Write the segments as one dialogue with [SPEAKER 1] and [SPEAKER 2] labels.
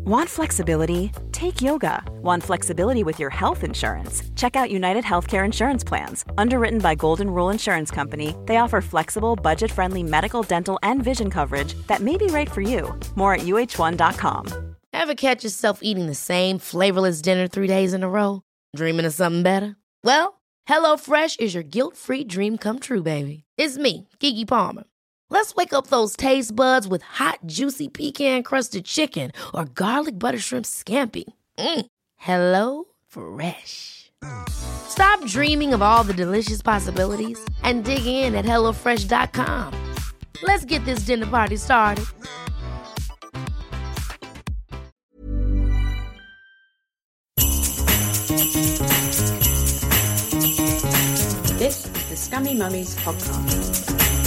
[SPEAKER 1] Want flexibility? Take yoga. Want flexibility with your health insurance? Check out United Healthcare Insurance Plans. Underwritten by Golden Rule Insurance Company, they offer flexible, budget-friendly medical, dental, and vision coverage that may be right for you. More at uh1.com.
[SPEAKER 2] Ever catch yourself eating the same flavorless dinner 3 days in a row? Dreaming of something better? Well, HelloFresh is your guilt-free dream come true, baby. It's me, Keke Palmer. Let's wake up those taste buds with hot, juicy pecan-crusted chicken or garlic butter shrimp scampi. Hello Fresh. Stop dreaming of all the delicious possibilities and dig in at HelloFresh.com. Let's get this dinner party started.
[SPEAKER 3] This is the Scummy Mummies podcast.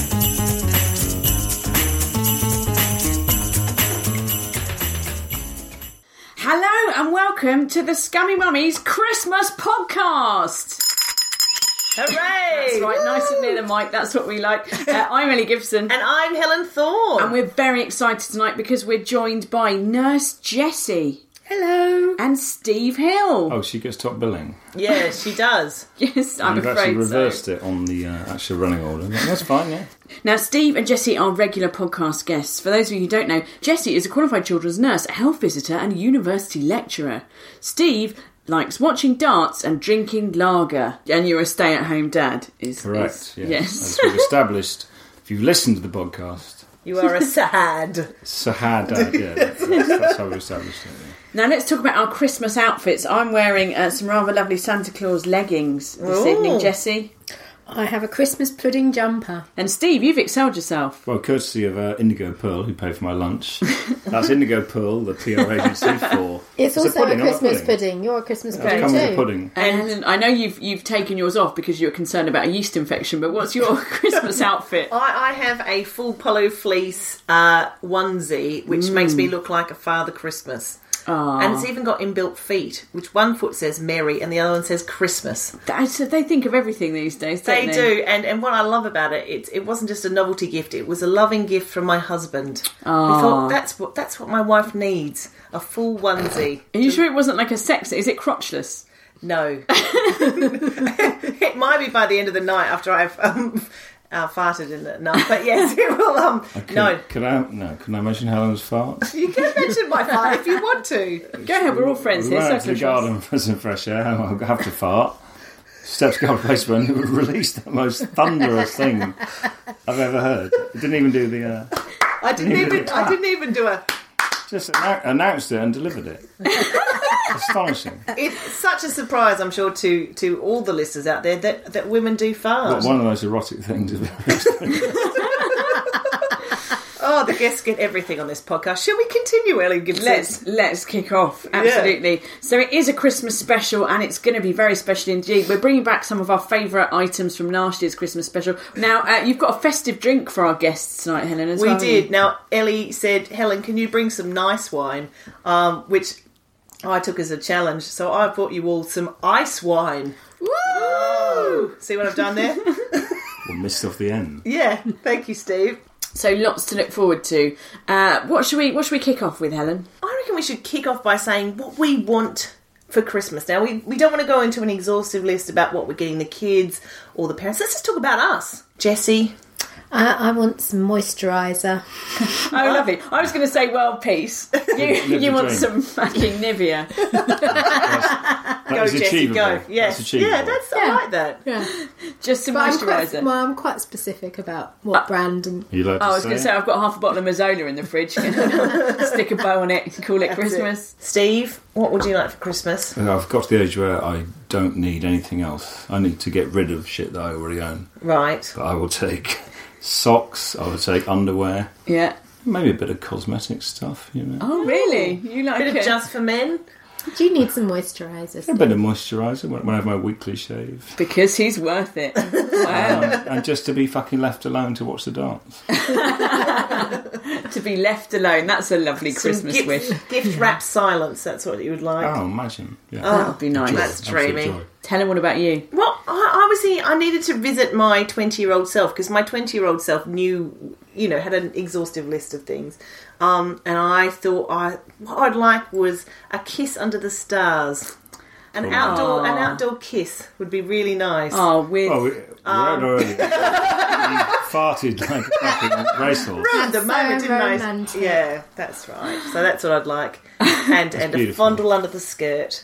[SPEAKER 3] Hello and welcome to the Scummy Mummies Christmas podcast.
[SPEAKER 4] Hooray!
[SPEAKER 3] That's right, nice and near the mic, that's what we like. I'm Ellie Gibson.
[SPEAKER 4] And I'm Helen Thorne.
[SPEAKER 3] And we're very excited tonight because we're joined by Nurse Jessie.
[SPEAKER 5] Hello.
[SPEAKER 3] And Steve Hill.
[SPEAKER 6] Oh, she gets top billing.
[SPEAKER 4] Yeah, she does.
[SPEAKER 3] Yes, I'm
[SPEAKER 6] You've
[SPEAKER 3] afraid
[SPEAKER 6] actually reversed
[SPEAKER 3] so.
[SPEAKER 6] it on the actual running order. That's fine, yeah.
[SPEAKER 3] Now, Steve and Jessie are regular podcast guests. For those of you who don't know, Jessie is a qualified children's nurse, a health visitor and a university lecturer. Steve likes watching darts and drinking lager. And you're a stay-at-home dad.
[SPEAKER 6] Correct,
[SPEAKER 3] Yes.
[SPEAKER 6] As we've established, if you've listened to the podcast...
[SPEAKER 4] You are a sad.
[SPEAKER 6] Sahad dad, yeah. That's how we established it, yeah.
[SPEAKER 3] Now let's talk about our Christmas outfits. I'm wearing some rather lovely Santa Claus leggings this evening, Jessie.
[SPEAKER 5] I have a Christmas pudding jumper.
[SPEAKER 3] And Steve, you've excelled yourself.
[SPEAKER 6] Well, courtesy of Indigo Pearl, who paid for my lunch. That's Indigo Pearl, the PR agency for...
[SPEAKER 5] It's also
[SPEAKER 6] pudding,
[SPEAKER 5] a Christmas pudding. You're a Christmas pudding
[SPEAKER 6] comes with
[SPEAKER 5] too.
[SPEAKER 6] a pudding.
[SPEAKER 3] And I know you've taken yours off because you're concerned about a yeast infection, but what's your Christmas outfit?
[SPEAKER 4] I have a full polo fleece onesie, which makes me look like a Father Christmas.
[SPEAKER 3] Aww.
[SPEAKER 4] And it's even got inbuilt feet, which one foot says Merry and the other one says Christmas.
[SPEAKER 3] They think of everything these days, don't
[SPEAKER 4] They do, and what I love about it, it wasn't just a novelty gift, it was a loving gift from my husband. I thought, that's what my wife needs, a full onesie.
[SPEAKER 3] Are you sure it wasn't like a sex... Is it crotchless?
[SPEAKER 4] No. It might be by the end of the night after I've... farted in it. No, but yes, it will.
[SPEAKER 6] Can I mention Helen's fart?
[SPEAKER 4] You can mention my fart if you want to.
[SPEAKER 3] Go ahead, we're all friends
[SPEAKER 6] We
[SPEAKER 3] here.
[SPEAKER 6] went out to the garden for some fresh air. I'll have to fart. Steps go place when it released the most thunderous thing I've ever heard. It didn't even do the.
[SPEAKER 4] I didn't even do a.
[SPEAKER 6] Just announced it and delivered it. Astonishing.
[SPEAKER 4] It's such a surprise, I'm sure, to all the listeners out there that women do fart.
[SPEAKER 6] Well, one of those erotic things is
[SPEAKER 4] Oh, the guests get everything on this podcast. Shall we continue, Ellie Gibson?
[SPEAKER 3] Let's kick off. Absolutely. Yeah. So it is a Christmas special, and it's going to be very special indeed. We're bringing back some of our favourite items from last year's Christmas special. Now, you've got a festive drink for our guests tonight, Helen, as well.
[SPEAKER 4] We did. Now, Ellie said, Helen, can you bring some nice wine? Which I took as a challenge. So I brought you all some ice wine. Woo! See what I've done there?
[SPEAKER 6] Well, missed off the end.
[SPEAKER 4] Yeah. Thank you, Steve.
[SPEAKER 3] So lots to look forward to. What should we kick off with, Helen?
[SPEAKER 4] I reckon we should kick off by saying what we want for Christmas. Now, we don't want to go into an exhaustive list about what we're getting the kids or the parents. Let's just talk about us. Jessie?
[SPEAKER 5] I want some moisturiser.
[SPEAKER 3] Oh, lovely. I was going to say world peace. You want some fucking Nivea.
[SPEAKER 4] Go, Jessie, go. Yes.
[SPEAKER 6] That's achievable.
[SPEAKER 4] I like that.
[SPEAKER 5] Yeah.
[SPEAKER 3] Just some moisturiser.
[SPEAKER 5] I'm quite specific about what brand. And
[SPEAKER 6] I
[SPEAKER 3] was going to say, I've got half a bottle of Mazola in the fridge. Stick a bow on it and call it Christmas.
[SPEAKER 4] Steve, what would you like for Christmas?
[SPEAKER 6] I've got to the age where I don't need anything else. I need to get rid of shit that I already own.
[SPEAKER 4] Right.
[SPEAKER 6] But I will take socks, I will take underwear.
[SPEAKER 3] Yeah.
[SPEAKER 6] Maybe a bit of cosmetic stuff, you know.
[SPEAKER 3] Oh, really? You like
[SPEAKER 4] a bit of just for men?
[SPEAKER 5] Do you need some moisturiser?
[SPEAKER 6] A bit of moisturiser when I have my weekly shave.
[SPEAKER 3] Because he's worth it. Wow.
[SPEAKER 6] And just to be fucking left alone to watch the dance.
[SPEAKER 3] To be left alone, that's a lovely Christmas wish.
[SPEAKER 4] Gift wrapped silence, that's what you would like.
[SPEAKER 6] Oh, imagine. Yeah.
[SPEAKER 3] That would be nice.
[SPEAKER 6] Joy.
[SPEAKER 4] That's dreamy.
[SPEAKER 3] Helen, what about you?
[SPEAKER 4] Well, I needed to visit my 20-year-old self, because my 20-year-old self knew had an exhaustive list of things. And I thought what I'd like was a kiss under the stars. An outdoor kiss would be really nice.
[SPEAKER 3] Oh, with...
[SPEAKER 6] Oh, we're out already. You farted like a fucking racehorse.
[SPEAKER 4] Ruined the moment, didn't I?
[SPEAKER 5] romantic.
[SPEAKER 4] Yeah, that's right. So that's what I'd like. And a
[SPEAKER 6] beautiful.
[SPEAKER 4] fondle under the skirt.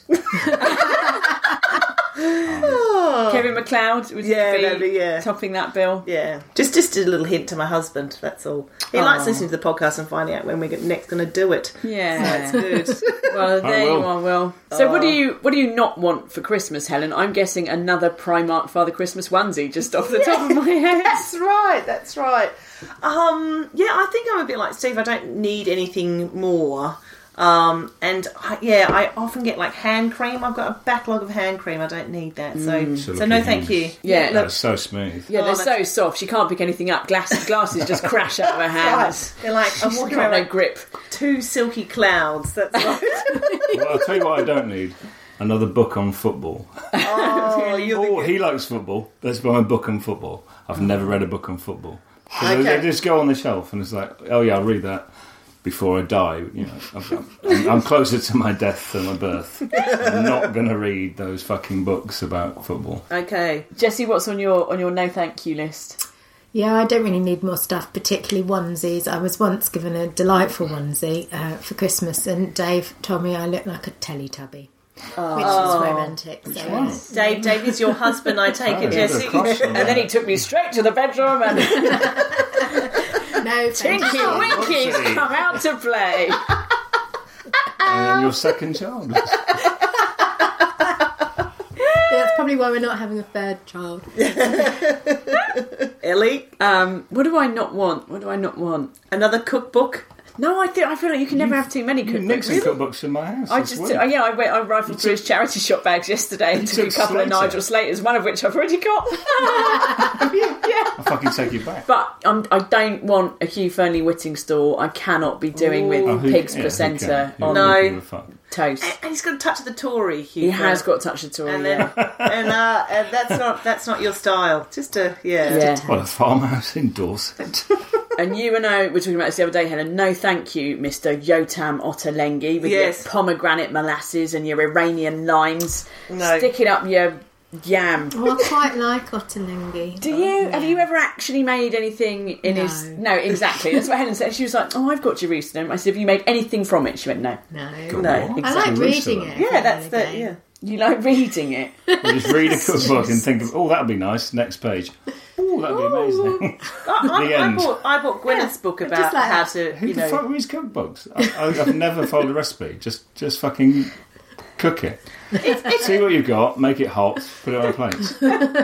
[SPEAKER 3] Kevin MacLeod would
[SPEAKER 4] that'd
[SPEAKER 3] be
[SPEAKER 4] be,
[SPEAKER 3] topping that bill.
[SPEAKER 4] Yeah, just a little hint to my husband. That's all. He likes listening to the podcast and finding out when we're next going to do it.
[SPEAKER 3] Yeah,
[SPEAKER 4] That's good.
[SPEAKER 3] Well, there
[SPEAKER 6] will.
[SPEAKER 3] you are, Will. So what do you not want for Christmas, Helen? I'm guessing another Primark Father Christmas onesie just off the top of my head.
[SPEAKER 4] That's right. I think I'm a bit like Steve. I don't need anything more. I often get like hand cream. I've got a backlog of hand cream. I don't need that. So no thank you.
[SPEAKER 3] Yeah,
[SPEAKER 6] That's so smooth.
[SPEAKER 3] Yeah, they're
[SPEAKER 4] Oh,
[SPEAKER 3] so soft. She can't pick anything up. Glasses just crash out of her hands.
[SPEAKER 4] They're like, I'm
[SPEAKER 3] She's
[SPEAKER 4] walking
[SPEAKER 3] got
[SPEAKER 4] around
[SPEAKER 3] no
[SPEAKER 4] like
[SPEAKER 3] grip.
[SPEAKER 4] two silky clouds. That's right.
[SPEAKER 6] Well, I'll tell you what I don't need. Another book on football.
[SPEAKER 4] Oh,
[SPEAKER 6] He likes football. Let's buy a book on football. I've never read a book on football. 'Cause
[SPEAKER 4] Okay.
[SPEAKER 6] They just go on the shelf and it's like, oh yeah, I'll read that before I die. I'm closer to my death than my birth. I'm not going to read those fucking books about football.
[SPEAKER 4] Okay.
[SPEAKER 3] Jessie, what's on your no thank you list?
[SPEAKER 5] Yeah, I don't really need more stuff, particularly onesies. I was once given a delightful onesie for Christmas, and Dave told me I look like a Teletubby, which is romantic. So,
[SPEAKER 6] one?
[SPEAKER 4] Dave is your husband, I take it,
[SPEAKER 6] Yeah,
[SPEAKER 4] Jessie.
[SPEAKER 6] the crush on
[SPEAKER 3] And then he took me straight to the bedroom and
[SPEAKER 5] no,
[SPEAKER 3] Tinky
[SPEAKER 5] thank you.
[SPEAKER 3] Winky's
[SPEAKER 6] whoopsie.
[SPEAKER 3] come out to play.
[SPEAKER 6] And then your second child.
[SPEAKER 5] That's probably why we're not having a third child.
[SPEAKER 4] Ellie,
[SPEAKER 3] What do I not want?
[SPEAKER 4] another cookbook.
[SPEAKER 3] No, I feel like you can never have too many
[SPEAKER 6] You nicked
[SPEAKER 3] cookbooks.
[SPEAKER 6] some cookbooks in my house.
[SPEAKER 3] I
[SPEAKER 6] this
[SPEAKER 3] just,
[SPEAKER 6] week.
[SPEAKER 3] I rifled through his charity shop bags yesterday and took a
[SPEAKER 6] took
[SPEAKER 3] couple of
[SPEAKER 6] Slater.
[SPEAKER 3] Nigel Slaters, one of which I've already got.
[SPEAKER 6] I'll fucking take you back.
[SPEAKER 3] But I don't want a Hugh Fernley Whitting store. I cannot be doing with pig's placenta on
[SPEAKER 4] No.
[SPEAKER 3] toast.
[SPEAKER 4] And he's got a touch of the Tory, Hugh.
[SPEAKER 3] He has got a touch of Tory.
[SPEAKER 4] And then, and that's not your style. Just
[SPEAKER 3] yeah.
[SPEAKER 6] What, a farmhouse in Dorset?
[SPEAKER 3] And you and I were talking about this the other day, Helen. No, thank you, Mr. Yotam Ottolenghi, with
[SPEAKER 4] Yes.
[SPEAKER 3] your pomegranate molasses and your Iranian limes.
[SPEAKER 4] No.
[SPEAKER 3] Stick it up your yam.
[SPEAKER 5] Oh, I quite like Ottolenghi.
[SPEAKER 3] Do you? Have you ever actually made anything in
[SPEAKER 5] No.
[SPEAKER 3] his... No, exactly. That's what Helen said. She was like, oh, I've got Jerusalem. I said, have you made anything from it? She went, no.
[SPEAKER 5] No.
[SPEAKER 4] No.
[SPEAKER 5] I like reading it.
[SPEAKER 4] Yeah, that's
[SPEAKER 5] every now and
[SPEAKER 4] the
[SPEAKER 5] again.
[SPEAKER 3] You like reading it?
[SPEAKER 6] You just read a cookbook and think of, oh, that'll be nice. Next page. Oh, that'll be amazing. The end.
[SPEAKER 4] I bought Gwyneth's book about
[SPEAKER 5] just like
[SPEAKER 4] how
[SPEAKER 5] that.
[SPEAKER 4] to,
[SPEAKER 6] Who
[SPEAKER 4] you
[SPEAKER 6] the
[SPEAKER 4] know...
[SPEAKER 6] fuck reads cookbooks? I've never followed a recipe. Just fucking cook it. See what you've got, make it hot, put it on a plate.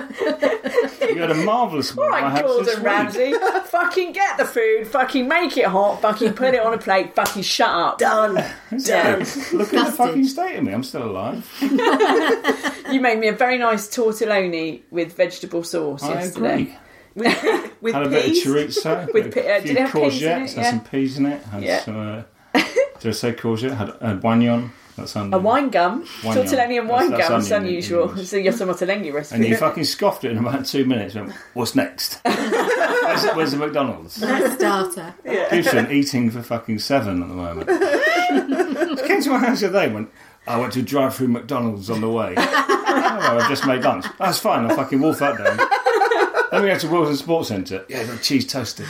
[SPEAKER 6] You had a marvellous one.
[SPEAKER 3] All
[SPEAKER 6] at my
[SPEAKER 3] right,
[SPEAKER 6] house this
[SPEAKER 3] Gordon
[SPEAKER 6] week.
[SPEAKER 3] Ramsay. Fucking get the food. Fucking make it hot. Fucking put it on a plate. Fucking shut up.
[SPEAKER 4] Done.
[SPEAKER 6] Look at the fucking state of me. I'm still alive.
[SPEAKER 3] You made me a very nice tortelloni with vegetable sauce
[SPEAKER 6] I
[SPEAKER 3] yesterday.
[SPEAKER 6] agree.
[SPEAKER 4] With
[SPEAKER 6] Had a bit of
[SPEAKER 4] peas.
[SPEAKER 6] chorizo,
[SPEAKER 3] With
[SPEAKER 6] a
[SPEAKER 3] did
[SPEAKER 6] few
[SPEAKER 3] it have peas in
[SPEAKER 6] courgettes,
[SPEAKER 3] it?
[SPEAKER 6] had
[SPEAKER 3] Yeah.
[SPEAKER 6] some peas in it. Had
[SPEAKER 3] Yeah.
[SPEAKER 6] some, did I say courgette? Had wagnon. That's
[SPEAKER 3] A wine gum.
[SPEAKER 6] Wine
[SPEAKER 3] Tortelloni
[SPEAKER 6] gum.
[SPEAKER 3] and wine
[SPEAKER 6] That's
[SPEAKER 3] gum. It's
[SPEAKER 6] onion in
[SPEAKER 3] unusual.
[SPEAKER 6] English.
[SPEAKER 3] It's a Yotam Ottolenghi recipe.
[SPEAKER 6] And you fucking scoffed it in about 2 minutes. Went, what's next? Where's the McDonald's?
[SPEAKER 5] Starter.
[SPEAKER 6] Houston eating for fucking 7 at the moment. She came to my house the other day and went, I went to drive-through McDonald's on the way. Oh, well, I've just made lunch. That's fine, I'll fucking wolf that down. Then we go to Wilson Sports Centre. Yeah, got cheese toasted.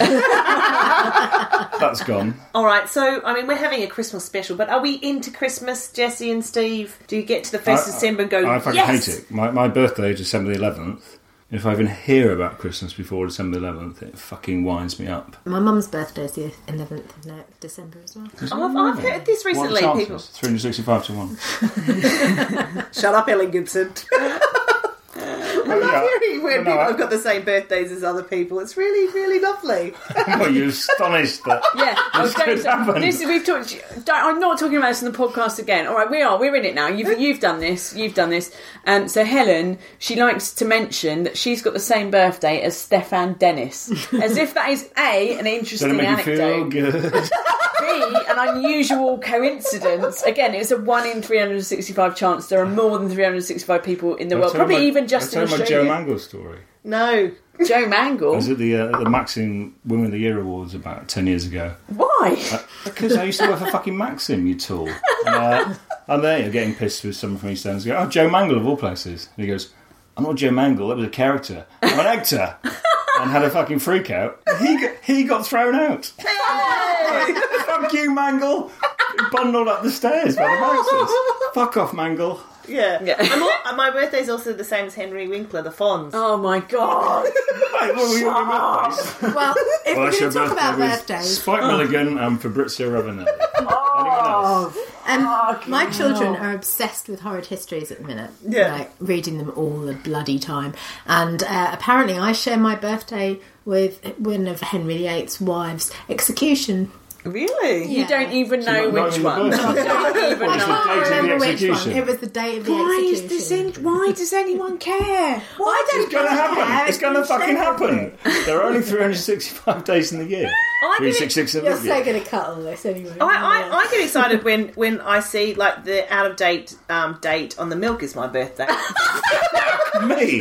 [SPEAKER 6] That's gone.
[SPEAKER 4] All right, so, I mean, we're having a Christmas special, but are we into Christmas, Jessie and Steve? Do you get to the 1st of December and go,
[SPEAKER 6] I fucking
[SPEAKER 4] yes!
[SPEAKER 6] hate it. My birthday is December the 11th. If I even hear about Christmas before December the 11th, it fucking winds me up.
[SPEAKER 5] My mum's birthday is the 11th of December as well.
[SPEAKER 4] I've heard this recently.
[SPEAKER 6] What
[SPEAKER 4] People,
[SPEAKER 6] chances? 365 to 1.
[SPEAKER 4] shut up, Ellen Gibson. I love hearing when people have got the same birthdays as other people. It's really, really lovely.
[SPEAKER 6] Well, you're astonished that...
[SPEAKER 3] Yeah, I was
[SPEAKER 6] This
[SPEAKER 3] going
[SPEAKER 6] could
[SPEAKER 3] to
[SPEAKER 6] happen.
[SPEAKER 3] say, we've talked. I'm not talking about this in the podcast again. All right, we're in it now. You've done this. So Helen, she likes to mention that she's got the same birthday as Stefan Dennis, as if that is an interesting
[SPEAKER 6] Does it make you feel
[SPEAKER 3] anecdote.
[SPEAKER 6] good?
[SPEAKER 3] B, an unusual coincidence. Again, it's a 1 in 365 chance there are more than 365 people in the world. Probably even just in Australia.
[SPEAKER 6] Joe Mangle story.
[SPEAKER 4] No.
[SPEAKER 3] Joe Mangle?
[SPEAKER 6] I was at the Maxim Women of the Year Awards about 10 years ago.
[SPEAKER 3] Why?
[SPEAKER 6] Because I used to work for fucking Maxim, you tool. And I'm there getting pissed with someone from EastEnders. I go, oh, Joe Mangle of all places. And he goes, I'm not Joe Mangle, that was a character. I'm an actor. And had a fucking freak out. He got thrown out. Hey! Fuck you, Mangle. Bundled up the stairs by the bouncers. Fuck off, Mangle.
[SPEAKER 4] Yeah. My birthday's also the same as Henry Winkler, the Fonz.
[SPEAKER 3] Oh my god.
[SPEAKER 6] Wait, what were your birthdays?
[SPEAKER 5] Well, if we're going to talk about birthdays...
[SPEAKER 6] Spike Milligan and Fabrizio Ravanelli.
[SPEAKER 5] My children are obsessed with horrid histories at the minute.
[SPEAKER 4] Yeah.
[SPEAKER 5] Like, reading them all the bloody time. And apparently I share my birthday with one of Henry VIII's wives' execution.
[SPEAKER 4] Really?
[SPEAKER 3] You don't even know which one.
[SPEAKER 6] I don't
[SPEAKER 5] remember which one. It was the date of the execution.
[SPEAKER 3] Why does anyone care?
[SPEAKER 6] It's going to happen. It's going to fucking happen. There are only 365 days in the year. 366 in the
[SPEAKER 5] You're
[SPEAKER 6] year.
[SPEAKER 5] so going to cut all this anyway.
[SPEAKER 4] I get excited when I see like the out of date date on the milk is my birthday.
[SPEAKER 6] Me?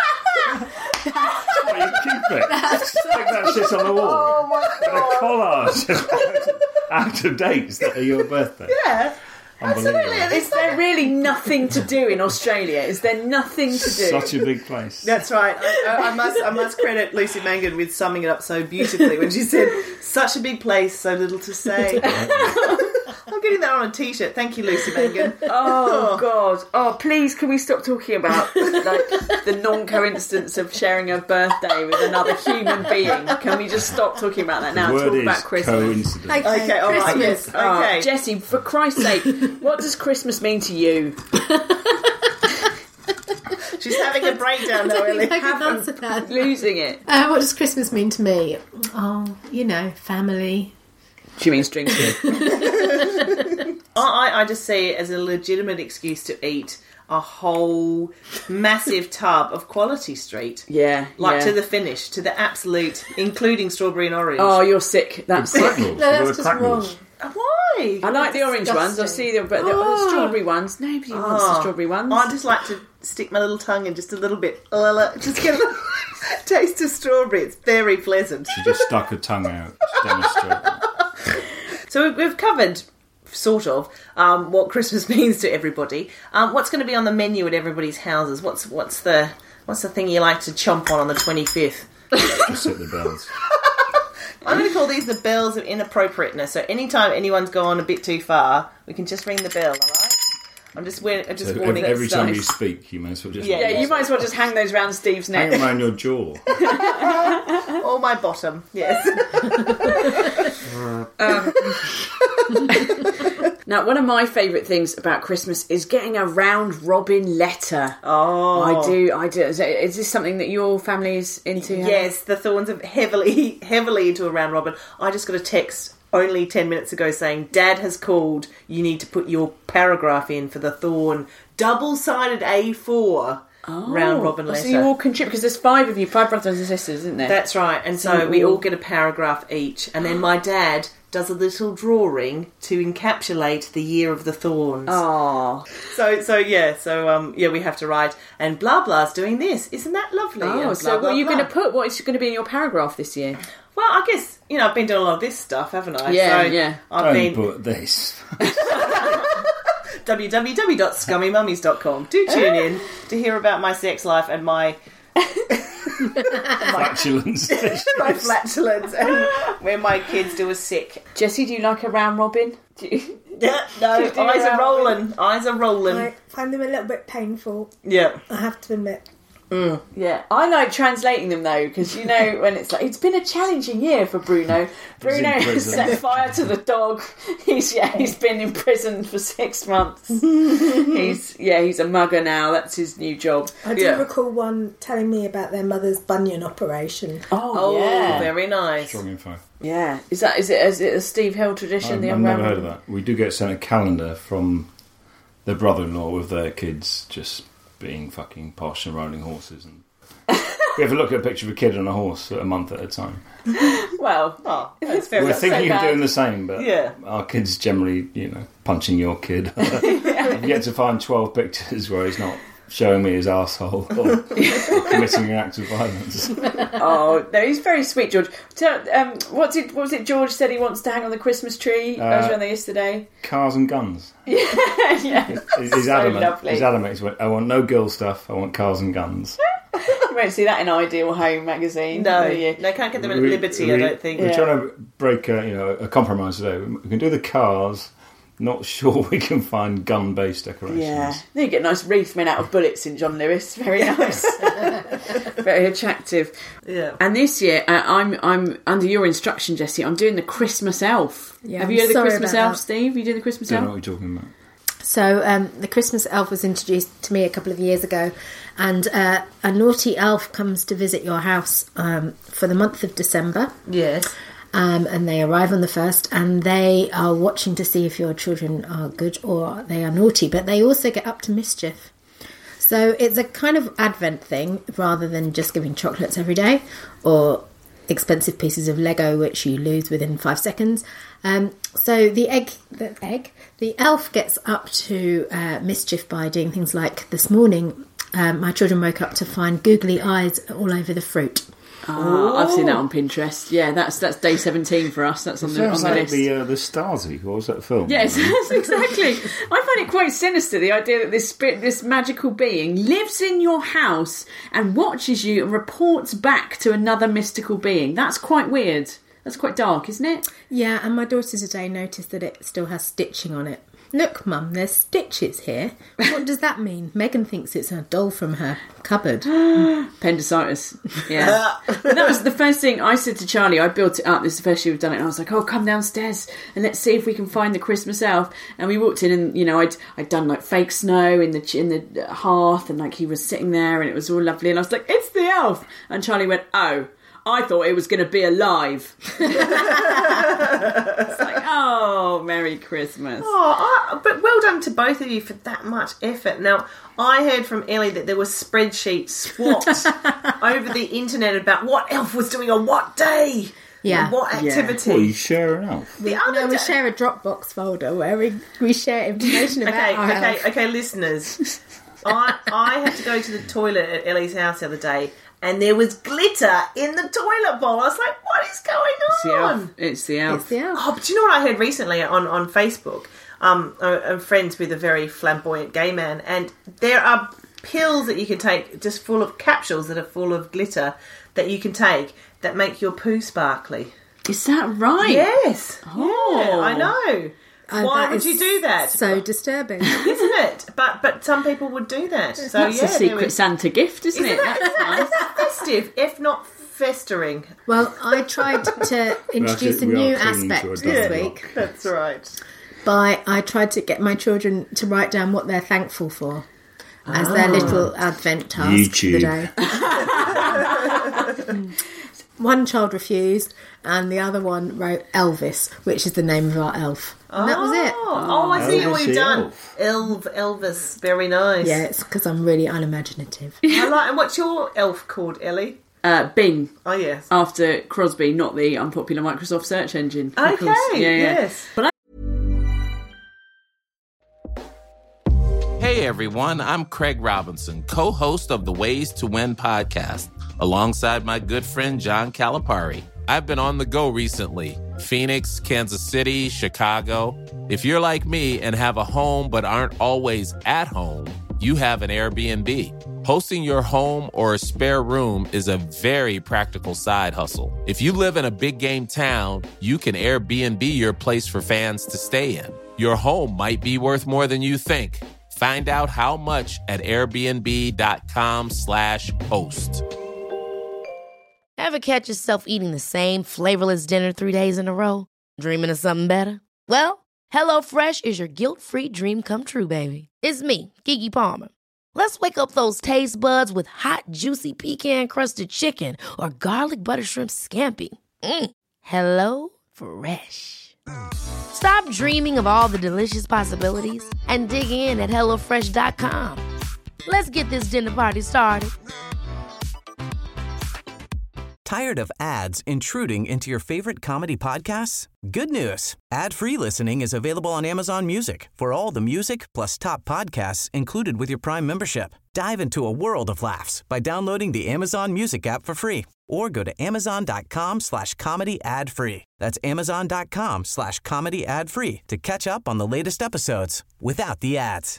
[SPEAKER 6] You keep it. Stick that shit on the wall. Oh my god! A collage. Out of dates that are your birthday.
[SPEAKER 4] Yeah. Absolutely.
[SPEAKER 3] Is there really nothing to do in Australia? Is there nothing to do?
[SPEAKER 6] Such a big place.
[SPEAKER 4] That's right. I must credit Lucy Mangan with summing it up so beautifully when she said, "Such a big place, so little to say." I'm getting that on a T-shirt. Thank you, Lucy Mangan.
[SPEAKER 3] Oh god! Oh, please, can we stop talking about like the non-coincidence of sharing a birthday with another human being? Can we just stop talking about that now?
[SPEAKER 6] The word
[SPEAKER 3] Talk
[SPEAKER 6] is
[SPEAKER 3] about Christmas.
[SPEAKER 6] coincidence.
[SPEAKER 4] Okay, all right. Yes. Okay.
[SPEAKER 3] Jessie, for Christ's sake, what does Christmas mean to you?
[SPEAKER 4] She's having a breakdown now, Ellie.
[SPEAKER 5] I can answer that.
[SPEAKER 3] Losing it.
[SPEAKER 5] What does Christmas mean to me? Oh, family.
[SPEAKER 3] She means drinking.
[SPEAKER 4] I just see it as a legitimate excuse to eat a whole massive tub of Quality Street.
[SPEAKER 3] Yeah.
[SPEAKER 4] To the finish, to the absolute, including strawberry and orange.
[SPEAKER 3] Oh, you're sick. That's sick.
[SPEAKER 5] No, that's just wrong.
[SPEAKER 4] Why?
[SPEAKER 3] I like the orange ones. I see them, but the strawberry ones. Nobody wants the strawberry ones.
[SPEAKER 4] I just like to stick my little tongue in just a little bit. Just get a little taste of strawberry. It's very pleasant.
[SPEAKER 6] She just stuck her tongue out to demonstrate.
[SPEAKER 4] So we've covered, sort of, what Christmas means to everybody. What's going to be on the menu at everybody's houses? What's the thing you like to chomp on the 25th?
[SPEAKER 6] Just hit the bells.
[SPEAKER 4] I'm going to call these the bells of inappropriateness. So anytime anyone's gone a bit too far, we can just ring the bell, all right? I'm just warning.
[SPEAKER 6] Every time you speak, you may as well just...
[SPEAKER 3] Yeah, you might as well just hang those round Steve's neck.
[SPEAKER 6] hang around your jaw.
[SPEAKER 4] Or my bottom, yes.
[SPEAKER 3] Now, one of my favourite things about Christmas is getting a round robin letter.
[SPEAKER 4] Oh,
[SPEAKER 3] I do. Is this something that your family is into?
[SPEAKER 4] Yes, the Thorns are heavily into a round robin. I just got a text only 10 minutes ago saying, Dad has called, you need to put your paragraph in for the Thorn double-sided A4 round robin letter.
[SPEAKER 3] So you all contribute, because there's 5 of you, 5 brothers and sisters, isn't there?
[SPEAKER 4] That's right, and so we all get a paragraph each, and then my dad does a little drawing to encapsulate the year of the Thorns.
[SPEAKER 3] Oh.
[SPEAKER 4] So we have to write, and blah blah's doing this. Isn't that lovely?
[SPEAKER 3] Oh, so what are you going to put? What is going to be in your paragraph this year?
[SPEAKER 4] Well, I guess, I've been doing a lot of this stuff, haven't I?
[SPEAKER 3] Yeah.
[SPEAKER 6] Don't put this.
[SPEAKER 4] www.scummymummies.com. Do tune in to hear about my sex life and my...
[SPEAKER 6] flatulence.
[SPEAKER 4] My flatulence and when my kids do a sick.
[SPEAKER 3] Jessie, do you like a round robin?
[SPEAKER 4] Yeah, no, eyes are rolling.
[SPEAKER 5] I find them a little bit painful.
[SPEAKER 4] Yeah.
[SPEAKER 5] I have to admit.
[SPEAKER 3] Yeah, I like translating them though, because when it's like, it's been a challenging year for Bruno. Bruno has set fire to the dog. He's been in prison for 6 months. He's a mugger now. That's his new job.
[SPEAKER 5] I do recall one telling me about their mother's bunion operation.
[SPEAKER 3] Oh yeah,
[SPEAKER 4] very nice.
[SPEAKER 6] Strong info.
[SPEAKER 3] Yeah, is it a Steve Hill tradition?
[SPEAKER 6] I've never heard of that. We do get sent a calendar from their brother-in-law with their kids just being fucking posh and riding horses and We have a look at a picture of a kid on a horse a month at a time.
[SPEAKER 3] Well,
[SPEAKER 4] that's very
[SPEAKER 6] We're
[SPEAKER 4] so
[SPEAKER 6] thinking of
[SPEAKER 3] bad.
[SPEAKER 6] doing the same, but our kid's generally, punching your kid. I've yet to find 12 pictures where he's not showing me his arsehole or committing an act of violence.
[SPEAKER 3] Oh, no, he's very sweet, George. What was it George said he wants to hang on the Christmas tree? I was around there yesterday.
[SPEAKER 6] Cars and guns.
[SPEAKER 3] Yeah.
[SPEAKER 6] He's
[SPEAKER 3] So
[SPEAKER 6] adamant.
[SPEAKER 3] lovely.
[SPEAKER 6] He's adamant. He's went, I want no girl stuff. I want cars and guns.
[SPEAKER 3] You won't see that in Ideal Home magazine.
[SPEAKER 4] No,
[SPEAKER 3] will you?
[SPEAKER 4] they can't get them at Liberty, I don't think.
[SPEAKER 6] We're trying to break a compromise today. We can do the cars. Not sure we can find gun-based decorations.
[SPEAKER 3] Yeah, then you get a nice wreath made out of bullets in John Lewis. Very nice, very attractive.
[SPEAKER 4] Yeah.
[SPEAKER 3] And this year, I'm under your instruction, Jessie. I'm doing the Christmas Elf.
[SPEAKER 5] Yeah,
[SPEAKER 3] Have you heard of the
[SPEAKER 5] sorry
[SPEAKER 3] Christmas
[SPEAKER 5] about
[SPEAKER 3] Elf,
[SPEAKER 5] that.
[SPEAKER 3] Steve? You doing the Christmas
[SPEAKER 6] I don't know
[SPEAKER 3] Elf?
[SPEAKER 6] what you're talking about.
[SPEAKER 5] So the Christmas elf was introduced to me a couple of years ago, and a naughty elf comes to visit your house for the month of December.
[SPEAKER 4] Yes.
[SPEAKER 5] And they arrive on the 1st, and they are watching to see if your children are good or they are naughty, but they also get up to mischief. So it's a kind of Advent thing rather than just giving chocolates every day or expensive pieces of Lego which you lose within 5 seconds. So the elf gets up to mischief by doing things like this morning. My children woke up to find googly eyes all over the fruit.
[SPEAKER 3] I've seen that on Pinterest. Yeah, that's day 17 for us. That's on the
[SPEAKER 6] Sounds like
[SPEAKER 3] list.
[SPEAKER 6] the Stasi. What was that film?
[SPEAKER 3] Yes, exactly. I find it quite sinister, the idea that this magical being lives in your house and watches you and reports back to another mystical being. That's quite weird. That's quite dark, isn't it?
[SPEAKER 5] Yeah, and my daughter today noticed that it still has stitching on it. Look, Mum, there's stitches here. What does that mean? Megan thinks it's a doll from her cupboard.
[SPEAKER 3] Appendicitis. Yeah. But that was the first thing I said to Charlie. I built it up. This is the first year we've done it. And I was like, oh, come downstairs and let's see if we can find the Christmas elf. And we walked in and, I'd done like fake snow in the hearth, and like he was sitting there and it was all lovely. And I was like, it's the elf. And Charlie went, oh, I thought it was going to be alive. It's like, oh, Merry Christmas.
[SPEAKER 4] But well done to both of you for that much effort. Now, I heard from Ellie that there were spreadsheets swapped over the internet about what elf was doing on what day.
[SPEAKER 5] Yeah.
[SPEAKER 4] And what activity.
[SPEAKER 6] Well, you share an elf.
[SPEAKER 4] The other
[SPEAKER 5] We
[SPEAKER 4] day-
[SPEAKER 5] share a Dropbox folder where we share information about our elf.
[SPEAKER 4] Okay, listeners. I had to go to the toilet at Ellie's house the other day, and there was glitter in the toilet bowl. I was like, what is going on?
[SPEAKER 3] It's the elf.
[SPEAKER 5] It's the elf.
[SPEAKER 4] Oh, but do you know what I heard recently on Facebook? I'm friends with a very flamboyant gay man, and there are pills that you can take, just full of capsules that are full of glitter that you can take that make your poo sparkly.
[SPEAKER 3] Is that right?
[SPEAKER 4] Yes.
[SPEAKER 3] Oh.
[SPEAKER 4] Yeah, I know. Why
[SPEAKER 5] That
[SPEAKER 4] would
[SPEAKER 5] is
[SPEAKER 4] you do that?
[SPEAKER 5] So disturbing.
[SPEAKER 4] Isn't it? But some people would do that. So
[SPEAKER 3] That's
[SPEAKER 4] yeah,
[SPEAKER 3] a
[SPEAKER 4] there
[SPEAKER 3] secret
[SPEAKER 4] we-
[SPEAKER 3] Santa gift, isn't it? That's nice.
[SPEAKER 4] festive, if not festering.
[SPEAKER 5] Well, I tried to introduce a
[SPEAKER 6] we are
[SPEAKER 5] new
[SPEAKER 6] clinging to a
[SPEAKER 5] aspect
[SPEAKER 6] dialogue.
[SPEAKER 5] this week
[SPEAKER 4] That's right.
[SPEAKER 5] I tried to get my children to write down what they're thankful for as their little Advent task for the day. One child refused, and the other one wrote Elvis, which is the name of our elf. And that was it.
[SPEAKER 4] Oh, I see what
[SPEAKER 6] Elvis
[SPEAKER 4] you've
[SPEAKER 6] the
[SPEAKER 4] done.
[SPEAKER 6] elf.
[SPEAKER 4] Elvis, very nice.
[SPEAKER 5] Yeah, it's because I'm really unimaginative.
[SPEAKER 4] I like. And what's your elf called, Ellie?
[SPEAKER 3] Bing,
[SPEAKER 4] Oh yes.
[SPEAKER 3] after Crosby, not the unpopular Microsoft search engine. of
[SPEAKER 4] Okay.
[SPEAKER 3] course.
[SPEAKER 4] Yes.
[SPEAKER 7] Hey everyone, I'm Craig Robinson, co-host of the Ways to Win podcast, alongside my good friend John Calipari. I've been on the go recently. Phoenix, Kansas City, Chicago. If you're like me and have a home but aren't always at home, you have an Airbnb. Hosting your home or a spare room is a very practical side hustle. If you live in a big game town, you can Airbnb your place for fans to stay in. Your home might be worth more than you think. Find out how much at airbnb.com/host.
[SPEAKER 2] Ever catch yourself eating the same flavorless dinner 3 days in a row? Dreaming of something better? Well, HelloFresh is your guilt-free dream come true, baby. It's me, Keke Palmer. Let's wake up those taste buds with hot, juicy pecan-crusted chicken or garlic butter shrimp scampi. Hello Fresh. Stop dreaming of all the delicious possibilities and dig in at HelloFresh.com. Let's get this dinner party started.
[SPEAKER 8] Tired of ads intruding into your favorite comedy podcasts? Good news. Ad-free listening is available on Amazon Music for all the music plus top podcasts included with your Prime membership. Dive into a world of laughs by downloading the Amazon Music app for free or go to amazon.com/comedy ad-free. That's amazon.com/comedy ad-free to catch up on the latest episodes without the ads.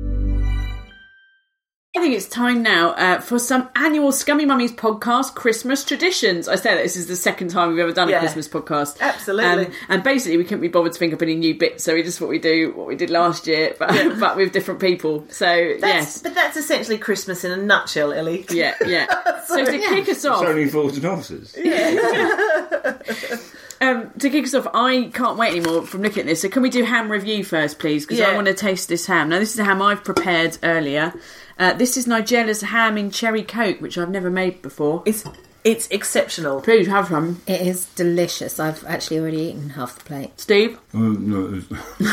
[SPEAKER 3] I think it's time now for some annual Scummy Mummies podcast Christmas traditions. I say that this is the second time we've ever done a Christmas podcast.
[SPEAKER 4] Absolutely.
[SPEAKER 3] And basically we couldn't be bothered to think up any new bits, so we just what we did last year, but with different people. So, yes.
[SPEAKER 4] But that's essentially Christmas in a nutshell, Ellie.
[SPEAKER 3] Yeah. So to kick us off...
[SPEAKER 6] It's only Fools and Horses.
[SPEAKER 3] To kick us off, I can't wait anymore from looking at this. So can we do ham review first, please? Because I want to taste this ham. Now, this is a ham I've prepared earlier. This is Nigella's ham in cherry coke, which I've never made before.
[SPEAKER 4] It's exceptional.
[SPEAKER 3] Please have some.
[SPEAKER 5] It is delicious. I've actually already eaten half the plate.
[SPEAKER 3] Steve?
[SPEAKER 6] No,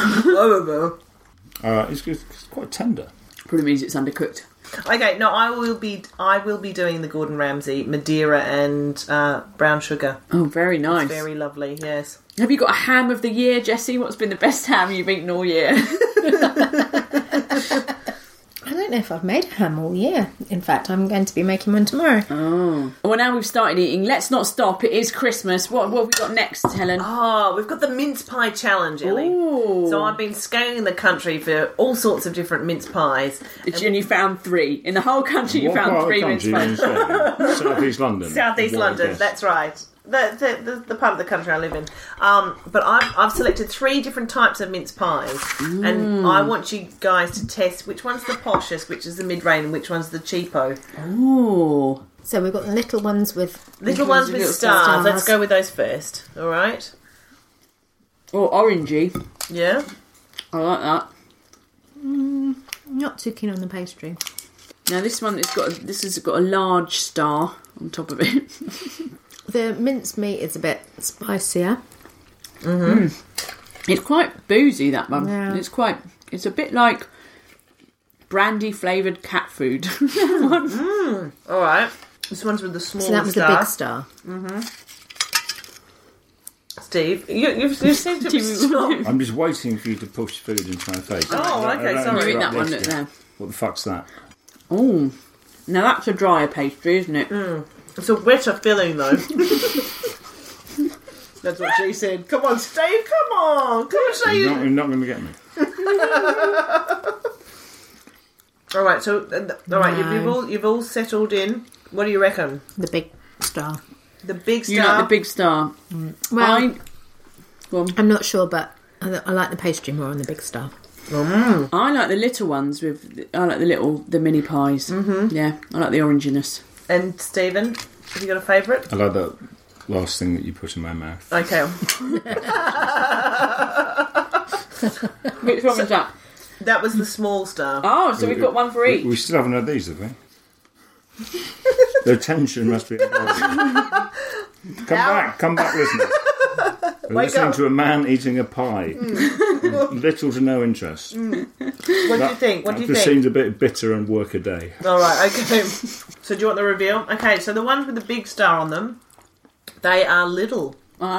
[SPEAKER 6] it's quite tender.
[SPEAKER 3] Probably means it's undercooked.
[SPEAKER 4] Okay, no, I will be doing the Gordon Ramsay Madeira and brown sugar.
[SPEAKER 3] Oh, very nice.
[SPEAKER 4] It's very lovely. Yes.
[SPEAKER 3] Have you got a ham of the year, Jessie? What's been the best ham you've eaten all year?
[SPEAKER 5] I don't know if I've made a ham all year. In fact, I'm going to be making one tomorrow.
[SPEAKER 3] Oh. Well, now we've started eating. Let's not stop. It is Christmas. What have we got next, Helen?
[SPEAKER 4] Oh, we've got the mince pie challenge, Ellie.
[SPEAKER 3] Ooh.
[SPEAKER 4] So I've been scaling the country for all sorts of different mince pies.
[SPEAKER 3] And you found 3. In the whole country, you found 3 mince pies.
[SPEAKER 6] South East London.
[SPEAKER 4] South East London, that's right. The part of the country I live in. But I've selected 3 different types of mince pies. And I want you guys to test which one's the poshest, which is the mid-range, and which one's the cheapo.
[SPEAKER 3] Ooh.
[SPEAKER 5] So we've got the little ones with...
[SPEAKER 4] Little ones with stars. Let's go with those first. All right?
[SPEAKER 3] Or orangey.
[SPEAKER 4] Yeah?
[SPEAKER 3] I like that.
[SPEAKER 5] Not too keen on the pastry.
[SPEAKER 3] Now this one, this has got a large star on top of it.
[SPEAKER 5] The mincemeat is a bit spicier.
[SPEAKER 3] It's quite boozy, that one.
[SPEAKER 5] Yeah.
[SPEAKER 3] It's a bit like brandy flavoured cat food.
[SPEAKER 4] All right. This one's with the small star.
[SPEAKER 5] So that was the big star.
[SPEAKER 4] Steve, you seem to be stopped.
[SPEAKER 6] I'm just waiting for you to push food into my face.
[SPEAKER 4] Oh, okay, sorry.
[SPEAKER 3] You eat that one, look there.
[SPEAKER 6] What the fuck's that?
[SPEAKER 3] Oh, now that's a drier pastry, isn't it?
[SPEAKER 4] It's a wetter filling, though. That's what she said. Come on, Steve, come on. Come on, Steve.
[SPEAKER 6] You're not going to get me.
[SPEAKER 4] All right, you've all settled in. What do you reckon?
[SPEAKER 5] The big star.
[SPEAKER 4] The big star?
[SPEAKER 3] You like the big star?
[SPEAKER 5] Well,
[SPEAKER 3] Go on.
[SPEAKER 5] I'm not sure, but I like the pastry more on the big star.
[SPEAKER 3] I like the little ones I like the mini pies. Yeah, I like the oranginess.
[SPEAKER 4] And Stephen, have you got a favourite?
[SPEAKER 6] I like that last thing that you put in my mouth.
[SPEAKER 4] Okay.
[SPEAKER 3] Which one was that?
[SPEAKER 4] That was the small star.
[SPEAKER 3] Oh, so we've got one for each.
[SPEAKER 6] We still haven't had these, have we? The tension must be involved. Come back, listeners. We're listening to a man eating a pie. Little to no interest.
[SPEAKER 4] What do you think?
[SPEAKER 6] This seems a bit bitter and work a day.
[SPEAKER 4] All right, okay. So do you want the reveal? Okay, so the ones with the big star on them, they are little.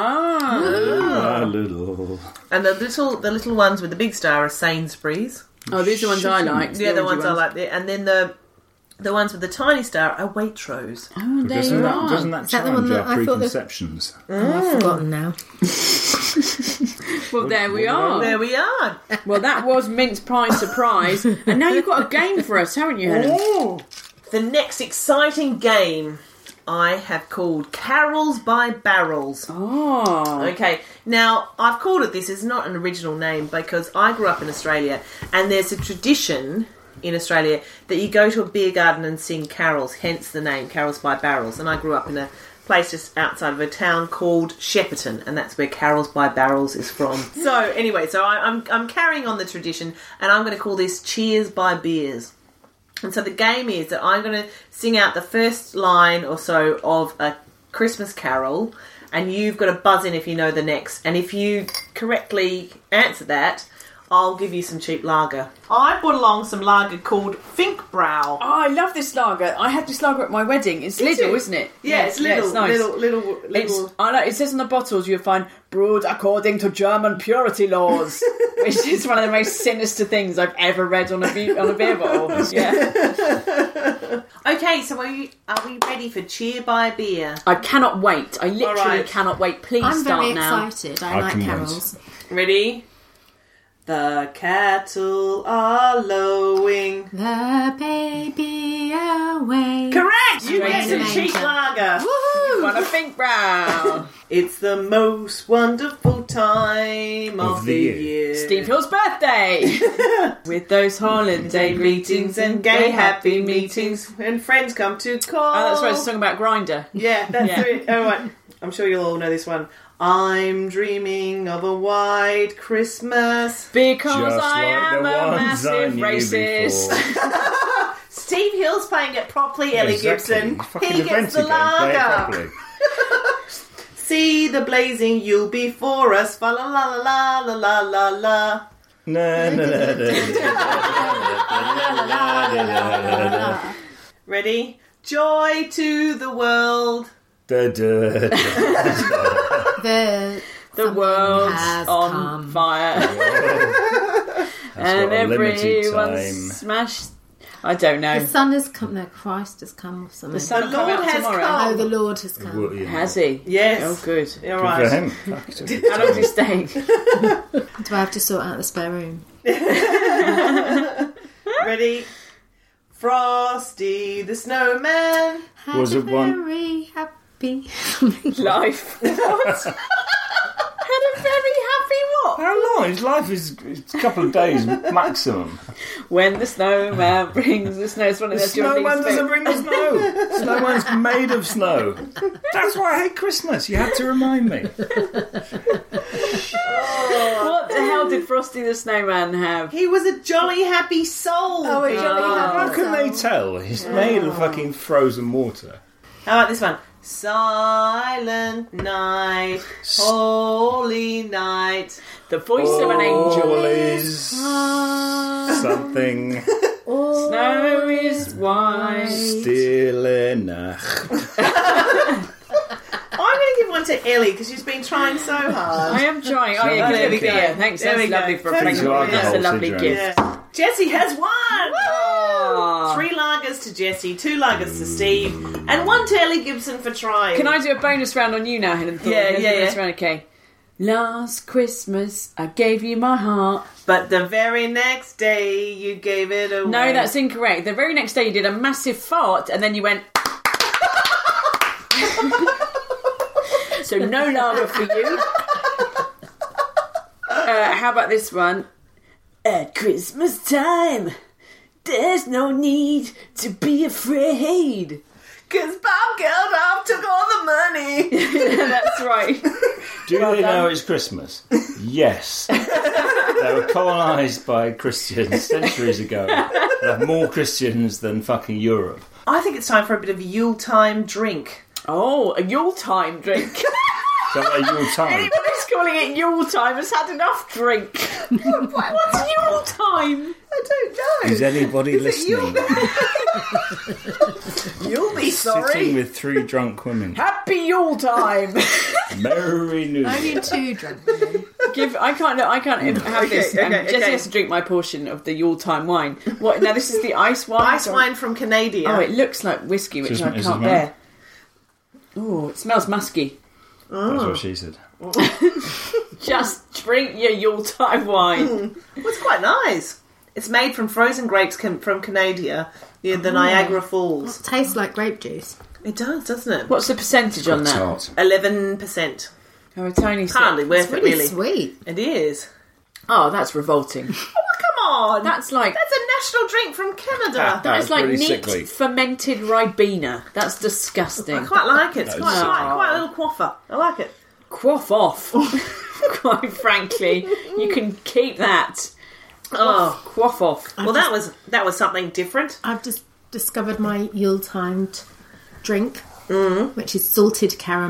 [SPEAKER 6] Little.
[SPEAKER 4] And the little ones with the big star are Sainsbury's.
[SPEAKER 3] Oh, these are the ones I like.
[SPEAKER 4] Yeah, the ones I like. And then the ones with the tiny star are Waitrose.
[SPEAKER 3] Oh, there you are.
[SPEAKER 6] Doesn't that challenge our preconceptions?
[SPEAKER 5] I've forgotten now.
[SPEAKER 3] Well, there we are.
[SPEAKER 4] There we are.
[SPEAKER 3] Well, that was mince pie surprise. And now you've got a game for us, haven't you, Helen?
[SPEAKER 4] Ooh. The next exciting game I have called Carols by Barrels.
[SPEAKER 3] Oh.
[SPEAKER 4] Okay, now I've called it this. It's not an original name because I grew up in Australia and there's a tradition in Australia that you go to a beer garden and sing carols, hence the name Carols by Barrels. And I grew up in a place just outside of a town called Shepparton, and that's where Carols by Barrels is from. So anyway, I'm carrying on the tradition, and I'm going to call this Cheers by Beers. And so the game is that I'm going to sing out the first line or so of a Christmas carol, and you've got to buzz in if you know the next. And if you correctly answer that, I'll give you some cheap lager. I brought along some lager called Finkbrau.
[SPEAKER 3] Oh, I love this lager. I had this lager at my wedding. It's Lidl, isn't it?
[SPEAKER 4] Yeah, it's Lidl.
[SPEAKER 3] it's nice.
[SPEAKER 4] Little.
[SPEAKER 3] I know. It says on the bottles you'll find brewed according to German purity laws, which is one of the most sinister things I've ever read on a beer bottle. Yeah.
[SPEAKER 4] Okay, so are we ready for Cheer by Beer?
[SPEAKER 3] I cannot wait. I literally
[SPEAKER 4] Alright.
[SPEAKER 3] cannot wait. Please
[SPEAKER 5] I'm
[SPEAKER 3] start
[SPEAKER 5] very
[SPEAKER 3] now.
[SPEAKER 5] excited. I like
[SPEAKER 6] can wait.
[SPEAKER 5] carols.
[SPEAKER 4] Ready? The cattle are lowing.
[SPEAKER 5] The baby away.
[SPEAKER 4] Correct! You
[SPEAKER 5] Straight
[SPEAKER 4] get
[SPEAKER 5] in
[SPEAKER 4] some
[SPEAKER 5] the
[SPEAKER 4] cheap
[SPEAKER 5] manger.
[SPEAKER 4] lager.
[SPEAKER 3] You want a Finkbrau?
[SPEAKER 4] It's the most wonderful time of the year.
[SPEAKER 3] Steve Hill's birthday. With those holiday greetings and gay happy meetings.
[SPEAKER 4] when friends come to call.
[SPEAKER 3] Oh, that's right. It's a song about Grindr.
[SPEAKER 4] Yeah, that's
[SPEAKER 3] Yeah.
[SPEAKER 4] it. All right. I'm sure you'll all know this one. I'm dreaming of a white Christmas.
[SPEAKER 3] Because
[SPEAKER 6] Just
[SPEAKER 3] I
[SPEAKER 6] like
[SPEAKER 3] am
[SPEAKER 6] the
[SPEAKER 3] a
[SPEAKER 6] ones I
[SPEAKER 3] massive
[SPEAKER 6] knew
[SPEAKER 3] racist.
[SPEAKER 6] before.
[SPEAKER 4] Steve Hill's playing it properly, Ellie
[SPEAKER 6] Exactly.
[SPEAKER 4] Gibson.
[SPEAKER 6] Fucking
[SPEAKER 4] He gets the
[SPEAKER 6] Adventure game. Play it
[SPEAKER 4] lager.
[SPEAKER 6] properly.
[SPEAKER 4] See the blazing Yule before us. Fa la la la la la la la.
[SPEAKER 6] Na, na, na, na.
[SPEAKER 4] Ready? Joy to the world.
[SPEAKER 6] Da, da, da.
[SPEAKER 3] The world's
[SPEAKER 5] has
[SPEAKER 3] on
[SPEAKER 5] come.
[SPEAKER 3] fire. And
[SPEAKER 6] got a limited
[SPEAKER 3] everyone's
[SPEAKER 6] time.
[SPEAKER 3] smashed. I don't know.
[SPEAKER 5] The sun has come. No, Christ has come or something.
[SPEAKER 3] The sun
[SPEAKER 4] The
[SPEAKER 3] will come
[SPEAKER 4] Lord
[SPEAKER 3] out
[SPEAKER 4] has
[SPEAKER 3] tomorrow.
[SPEAKER 4] come.
[SPEAKER 5] Oh, the Lord has come.
[SPEAKER 6] Well, yeah.
[SPEAKER 3] Has he?
[SPEAKER 4] Yes.
[SPEAKER 3] Oh, good.
[SPEAKER 4] All
[SPEAKER 6] Good
[SPEAKER 4] right.
[SPEAKER 6] for him. Fuck, it's a-
[SPEAKER 3] How long's he staying?
[SPEAKER 5] Do I have to sort out the spare room?
[SPEAKER 4] Ready? Frosty the Snowman.
[SPEAKER 6] Was
[SPEAKER 5] Had
[SPEAKER 6] it
[SPEAKER 5] a
[SPEAKER 6] one-
[SPEAKER 5] very happy
[SPEAKER 3] Life. What? Had a very happy what?
[SPEAKER 6] How long? His life is a couple of days maximum.
[SPEAKER 3] When the snowman brings the snow. It's one of
[SPEAKER 6] The
[SPEAKER 3] those John
[SPEAKER 6] snowman
[SPEAKER 3] Lees
[SPEAKER 6] doesn't
[SPEAKER 3] bits.
[SPEAKER 6] bring the snow. Snowman's made of snow. That's why I hate Christmas. You had to remind me.
[SPEAKER 3] What the hell did Frosty the Snowman have?
[SPEAKER 4] He was a jolly happy soul.
[SPEAKER 5] Oh, a jolly
[SPEAKER 6] How
[SPEAKER 5] happy
[SPEAKER 6] can they
[SPEAKER 5] soul.
[SPEAKER 6] tell? He's made of fucking frozen water.
[SPEAKER 4] How about this one? Silent night, holy night.
[SPEAKER 3] The voice of an angel.
[SPEAKER 6] All is something
[SPEAKER 3] Snow is white.
[SPEAKER 6] stille Nacht.
[SPEAKER 4] I'm going to give one to Ellie because she's been trying so hard.
[SPEAKER 3] I am trying. Oh, yeah,
[SPEAKER 4] There
[SPEAKER 3] good
[SPEAKER 4] we go.
[SPEAKER 3] idea. Thanks,
[SPEAKER 4] There
[SPEAKER 3] that's
[SPEAKER 4] we go.
[SPEAKER 3] lovely for a
[SPEAKER 4] Thanks
[SPEAKER 3] present.
[SPEAKER 6] for
[SPEAKER 3] That's a
[SPEAKER 6] alcohol
[SPEAKER 3] lovely
[SPEAKER 6] syndrome.
[SPEAKER 3] gift.
[SPEAKER 4] Yeah. Jessie has won!
[SPEAKER 3] Ah.
[SPEAKER 4] 3 lagers to Jessie, 2 lagers to Steve, and 1 to Ellie Gibson for trying.
[SPEAKER 3] Can I do a bonus round on you now, Helen?
[SPEAKER 4] Yeah,
[SPEAKER 3] Bonus
[SPEAKER 4] yeah.
[SPEAKER 3] round, okay. Last Christmas, I gave you my heart.
[SPEAKER 4] But the very next day, you gave it away.
[SPEAKER 3] No, that's incorrect. The very next day, you did a massive fart, and then you went. So no lager for you. How about this one? At Christmas time, there's no need to be afraid.
[SPEAKER 4] Because Bob Geldof took all the money.
[SPEAKER 3] That's right.
[SPEAKER 6] Do they know it's Christmas? Yes. They were colonised by Christians centuries ago. They have more Christians than fucking Europe.
[SPEAKER 4] I think it's time for a bit of Yuletime drink.
[SPEAKER 3] Oh, a Yuletime drink.
[SPEAKER 6] So like your time.
[SPEAKER 3] Anyone who's calling it Yuletime has had enough drink. What's Yuletime?
[SPEAKER 4] I don't know.
[SPEAKER 6] Is anybody listening?
[SPEAKER 4] You'll be
[SPEAKER 6] Sitting
[SPEAKER 4] sorry.
[SPEAKER 6] with 3 drunk women.
[SPEAKER 3] Happy Yuletime.
[SPEAKER 6] Merry New
[SPEAKER 5] Only
[SPEAKER 6] Year.
[SPEAKER 5] 2 drunk women.
[SPEAKER 3] I can't have this.
[SPEAKER 4] okay,
[SPEAKER 3] Jesse
[SPEAKER 4] okay.
[SPEAKER 3] has to drink my portion of the Yuletime wine. What? Now this is the ice wine.
[SPEAKER 4] Ice wine from Canada.
[SPEAKER 3] Oh, it looks like whiskey, which
[SPEAKER 6] Is
[SPEAKER 3] I
[SPEAKER 6] this
[SPEAKER 3] can't
[SPEAKER 6] mine?
[SPEAKER 3] bear. Oh, it smells musky.
[SPEAKER 6] That's what she said.
[SPEAKER 3] Just drink your Yuletime wine.
[SPEAKER 4] Well, it's quite nice. It's made from frozen grapes from Canada, near the Niagara Falls.
[SPEAKER 5] Tastes like grape juice.
[SPEAKER 4] It does, doesn't it?
[SPEAKER 3] What's the percentage on that?
[SPEAKER 6] Tart.
[SPEAKER 4] 11%.
[SPEAKER 3] Oh, a tiny sip.
[SPEAKER 4] Hardly worth it,
[SPEAKER 5] Really
[SPEAKER 4] really.
[SPEAKER 5] sweet.
[SPEAKER 4] It is.
[SPEAKER 3] Oh, that's revolting.
[SPEAKER 4] Oh, come on.
[SPEAKER 3] That's like
[SPEAKER 4] That's a national drink from Canada.
[SPEAKER 3] that is like
[SPEAKER 6] pretty
[SPEAKER 3] neat
[SPEAKER 6] sickly.
[SPEAKER 3] fermented Ribena. That's disgusting.
[SPEAKER 4] I quite like it. It's
[SPEAKER 6] That
[SPEAKER 4] quite,
[SPEAKER 6] is
[SPEAKER 4] quite a little quaffer. I like it.
[SPEAKER 3] Quaff off. Quite frankly, you can keep that.
[SPEAKER 4] Oh,
[SPEAKER 3] Quaff off.
[SPEAKER 4] well, that was something different.
[SPEAKER 5] I've just discovered my Yuletime drink,
[SPEAKER 3] Mm.
[SPEAKER 5] which is salted caramel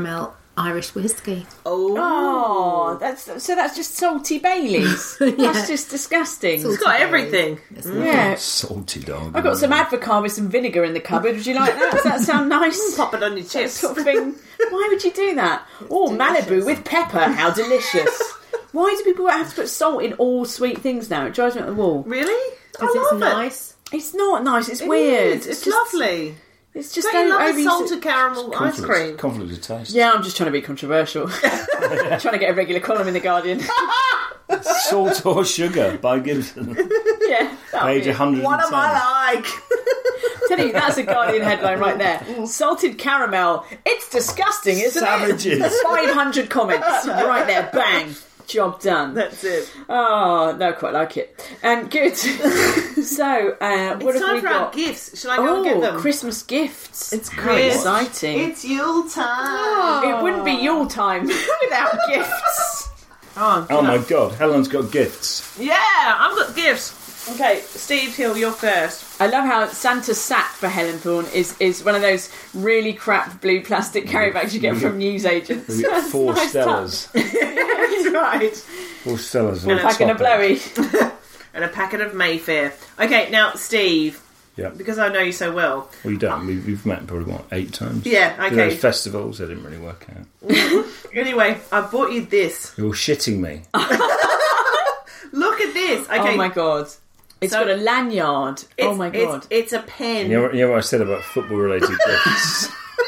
[SPEAKER 5] Irish whiskey.
[SPEAKER 3] Oh, that's just salty Baileys. That's just disgusting.
[SPEAKER 4] It's got everything.
[SPEAKER 3] Yeah.
[SPEAKER 6] Salty dog.
[SPEAKER 3] I've got some Advocaat with some vinegar in the cupboard. Would you like that? Does that sound nice?
[SPEAKER 4] Pop it on your
[SPEAKER 3] That
[SPEAKER 4] chips.
[SPEAKER 3] sort of thing. Why would you do that? Oh, Malibu with pepper. How delicious. Why do people have to put salt in all sweet things now? It drives me up the wall.
[SPEAKER 4] Really?
[SPEAKER 5] Because it's nice.
[SPEAKER 3] It's not nice. It's weird.
[SPEAKER 4] It's
[SPEAKER 3] just
[SPEAKER 4] lovely.
[SPEAKER 3] It's just
[SPEAKER 4] Don't you love
[SPEAKER 3] overly-
[SPEAKER 4] a salted caramel ice cream?
[SPEAKER 6] Conflict of taste.
[SPEAKER 3] Yeah, I'm just trying to be controversial. Trying to get a regular column in The Guardian.
[SPEAKER 6] Salt or Sugar by Gibson.
[SPEAKER 3] Yeah.
[SPEAKER 6] Page 110.
[SPEAKER 4] What am I like?
[SPEAKER 3] Tell you, that's a Guardian headline right there. Salted caramel. It's disgusting, isn't
[SPEAKER 6] Savages.
[SPEAKER 3] it? 500 comments. Right there. Bang. Job done.
[SPEAKER 4] That's it.
[SPEAKER 3] Oh, no, quite like it. Good. So, what have
[SPEAKER 4] It's time
[SPEAKER 3] we
[SPEAKER 4] for our
[SPEAKER 3] got?
[SPEAKER 4] gifts. Shall I go and get them?
[SPEAKER 3] Christmas gifts.
[SPEAKER 4] It's
[SPEAKER 3] How
[SPEAKER 4] Chris.
[SPEAKER 3] exciting.
[SPEAKER 4] It's Yule time.
[SPEAKER 3] It wouldn't be your time without gifts.
[SPEAKER 6] Oh my God, Helen's got gifts.
[SPEAKER 4] Yeah, I've got gifts. Okay, Steve Hill, you're first.
[SPEAKER 3] I love how Santa's sack for Helen Thorne is one of those really crap blue plastic carry bags you get from newsagents.
[SPEAKER 6] We get
[SPEAKER 3] That's
[SPEAKER 6] 4
[SPEAKER 3] nice
[SPEAKER 6] Stellas.
[SPEAKER 3] That's right.
[SPEAKER 6] 4 Stellas.
[SPEAKER 3] And a packet of blowy.
[SPEAKER 4] And a packet of Mayfair. Okay, now, Steve,
[SPEAKER 6] Yeah.
[SPEAKER 4] because I know you so well.
[SPEAKER 6] Well, you don't. We've met probably, 8 times?
[SPEAKER 4] Yeah, okay.
[SPEAKER 6] Those festivals, they didn't really work out.
[SPEAKER 4] Anyway, I bought you this.
[SPEAKER 6] You're shitting me.
[SPEAKER 4] Look at this. Okay.
[SPEAKER 3] Oh my god. It's
[SPEAKER 4] So-
[SPEAKER 3] got a lanyard. Oh my god.
[SPEAKER 4] It's a pen.
[SPEAKER 6] You know what I said about football-related gifts?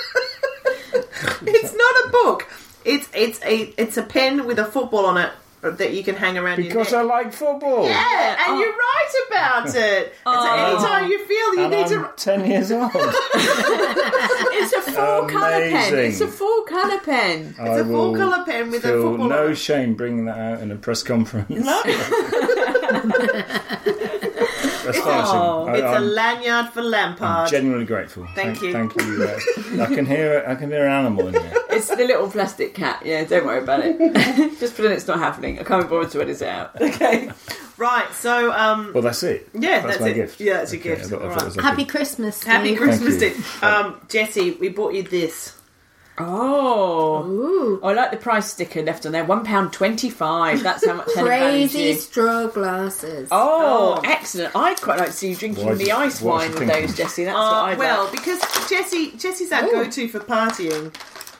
[SPEAKER 4] It's not a book. It's a pen with a football on it that you can hang around
[SPEAKER 6] Because
[SPEAKER 4] your
[SPEAKER 6] I
[SPEAKER 4] neck.
[SPEAKER 6] like football.
[SPEAKER 4] Yeah, and you're right about it. And so anytime you feel you
[SPEAKER 6] And
[SPEAKER 4] need
[SPEAKER 6] I'm 10 years old.
[SPEAKER 3] It's a 4-colour pen.
[SPEAKER 6] Amazing.
[SPEAKER 3] It's a 4-colour pen.
[SPEAKER 6] It's
[SPEAKER 4] a 4-colour pen with a
[SPEAKER 6] feel
[SPEAKER 4] football
[SPEAKER 6] no
[SPEAKER 4] on it.
[SPEAKER 6] shame bringing that out in a press conference.
[SPEAKER 4] No.
[SPEAKER 6] Astonishing.
[SPEAKER 4] It's a
[SPEAKER 6] I'm
[SPEAKER 4] lanyard for Lampard.
[SPEAKER 6] genuinely grateful.
[SPEAKER 4] Thank you.
[SPEAKER 6] Thank you. I can hear an animal in here.
[SPEAKER 3] It's the little plastic cat. Yeah, don't worry about it. Just pretend it's not happening. I can't be bothered to edit it out.
[SPEAKER 4] Okay. Right, so
[SPEAKER 6] Well, that's it.
[SPEAKER 4] yeah,
[SPEAKER 6] that's
[SPEAKER 4] that's
[SPEAKER 6] my
[SPEAKER 4] it.
[SPEAKER 6] gift.
[SPEAKER 4] Yeah, that's your
[SPEAKER 6] Okay,
[SPEAKER 4] gift.
[SPEAKER 6] I thought it
[SPEAKER 4] All right.
[SPEAKER 6] was like
[SPEAKER 5] Happy Christmas, Steve.
[SPEAKER 4] Happy Christmas,
[SPEAKER 6] you.
[SPEAKER 4] Steve. Jesse, we bought you this.
[SPEAKER 3] Oh.
[SPEAKER 5] Ooh.
[SPEAKER 3] I like the price sticker left on there. £1.25. That's how much Helen values
[SPEAKER 5] Crazy
[SPEAKER 3] you.
[SPEAKER 5] straw glasses.
[SPEAKER 3] Oh, excellent. I'd quite like to see you drinking
[SPEAKER 6] Why-
[SPEAKER 3] the ice
[SPEAKER 6] what's
[SPEAKER 3] wine
[SPEAKER 6] you
[SPEAKER 3] with
[SPEAKER 6] thinking?
[SPEAKER 3] those, Jessie. That's what I'd
[SPEAKER 4] Well,
[SPEAKER 3] like.
[SPEAKER 4] because Jesse's our go-to for partying.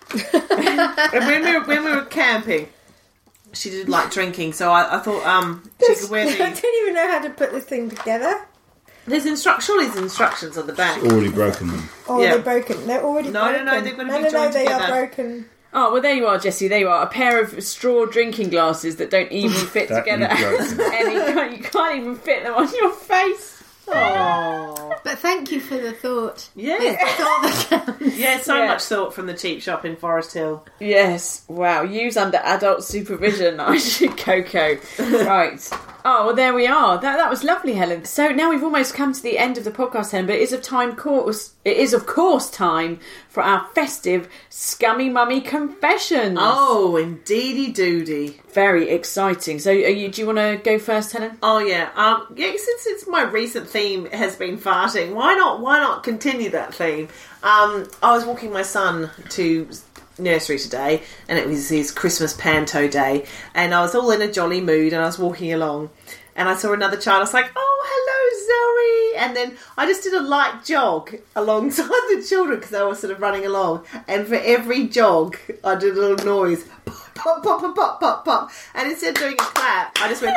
[SPEAKER 4] And when we were camping, she did like drinking, so I thought she could wear
[SPEAKER 5] I
[SPEAKER 4] the...
[SPEAKER 5] don't even know how to put this thing together.
[SPEAKER 4] There's instructions on the back.
[SPEAKER 6] Already broken them.
[SPEAKER 5] Oh,
[SPEAKER 4] Yeah.
[SPEAKER 5] they're broken. They're already
[SPEAKER 4] No,
[SPEAKER 5] broken.
[SPEAKER 4] they've got to be
[SPEAKER 5] No,
[SPEAKER 4] joined
[SPEAKER 5] they
[SPEAKER 4] together.
[SPEAKER 5] are broken.
[SPEAKER 3] Oh, well, there you are, Jessie. There you are. A pair of straw drinking glasses that don't even fit
[SPEAKER 6] That
[SPEAKER 3] together.
[SPEAKER 6] you've broken.
[SPEAKER 3] You can't even fit them on your face.
[SPEAKER 4] Oh.
[SPEAKER 5] But thank you for the thought.
[SPEAKER 4] Yeah.
[SPEAKER 5] It's the thought that counts.
[SPEAKER 4] Yeah, so
[SPEAKER 3] Yeah.
[SPEAKER 4] much thought from the cheap shop in Forest Hill.
[SPEAKER 3] Yes. Wow. Use under adult supervision. I should Coco. Right. Oh, well, there we are. That was lovely, Helen. So now we've almost come to the end of the podcast, Helen, but it is of course time for our festive Scummy Mummy confessions.
[SPEAKER 4] Oh, indeedy doody.
[SPEAKER 3] Very exciting. So do you want to go first, Helen?
[SPEAKER 4] Oh yeah, since my recent theme has been farting, why not continue that theme? I was walking my son to nursery today, and it was his Christmas panto day, and I was all in a jolly mood, and I was walking along, and I saw another child. I was like, "Oh, hello, Zoe!" And then I just did a light jog alongside the children because they were sort of running along, and for every jog, I did a little noise, pop, pop, pop, pop, pop, pop, pop, and instead of doing a clap, I just went.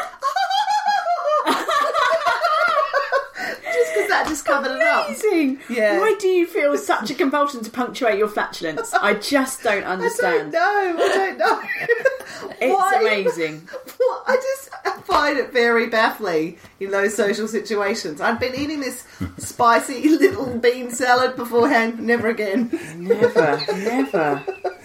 [SPEAKER 4] Just because that just covered it up.
[SPEAKER 3] Amazing.
[SPEAKER 4] Yeah.
[SPEAKER 3] Why do you feel such a compulsion to punctuate your flatulence? I just don't understand.
[SPEAKER 4] I don't know.
[SPEAKER 3] It's amazing.
[SPEAKER 4] I just find it very baffling in those social situations. I've been eating this spicy little bean salad beforehand. Never again.
[SPEAKER 3] Never.